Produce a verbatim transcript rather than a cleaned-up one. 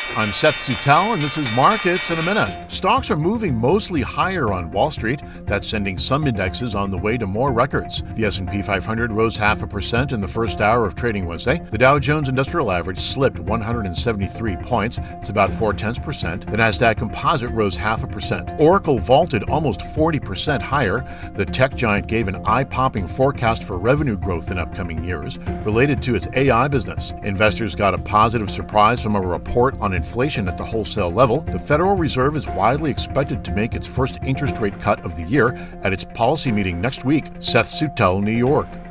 I'm Seth Sutel, and this is Markets in a Minute. Stocks are moving mostly higher on Wall Street. That's sending some indexes on the way to more records. The S and P five hundred rose half a percent in the first hour of trading Wednesday. The Dow Jones Industrial Average slipped one hundred seventy-three points. It's about four-tenths percent. The Nasdaq Composite rose half a percent. Oracle vaulted almost forty percent higher. The tech giant gave an eye-popping forecast for revenue growth in upcoming years related to its A I business. Investors got a positive surprise from a report on inflation at the wholesale level. The Federal Reserve is widely expected to make its first interest rate cut of the year at its policy meeting next week. Seth Sutel, New York.